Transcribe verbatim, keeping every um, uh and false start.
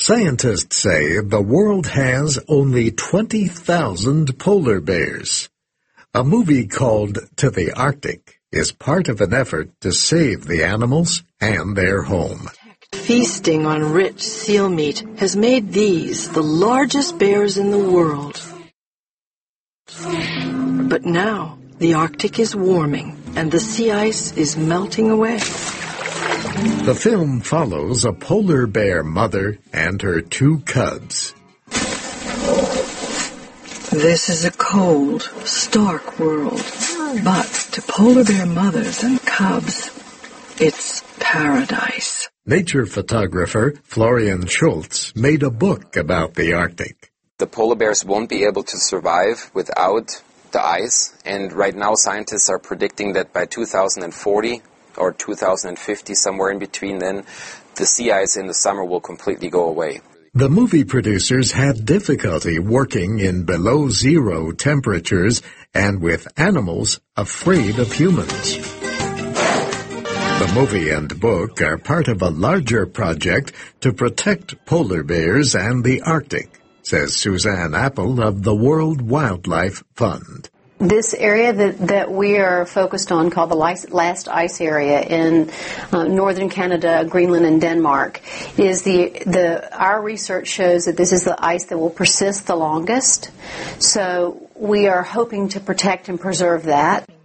Scientists say the world has only twenty thousand polar bears. A movie called To the Arctic is part of an effort to save the animals and their home. Feasting on rich seal meat has made these the largest bears in the world. But now the Arctic is warming and the sea ice is melting away. The film follows a polar bear mother and her two cubs. This is a cold, stark world, but to polar bear mothers and cubs, it's paradise. Nature photographer Florian Schultz made a book about the Arctic. The polar bears won't be able to survive without the ice, and right now scientists are predicting that by two thousand forty or two thousand fifty, somewhere in between then, the sea ice in the summer will completely go away. The movie producers had difficulty working in below zero temperatures and with animals afraid of humans. The movie and book are part of a larger project to protect polar bears and the Arctic, says Suzanne Apple of the World Wildlife Fund. This area that, that we are focused on, called the Last Ice Area in uh, northern Canada, Greenland, and Denmark, is the the our research shows that this is the ice that will persist the longest. So we are hoping to protect and preserve that.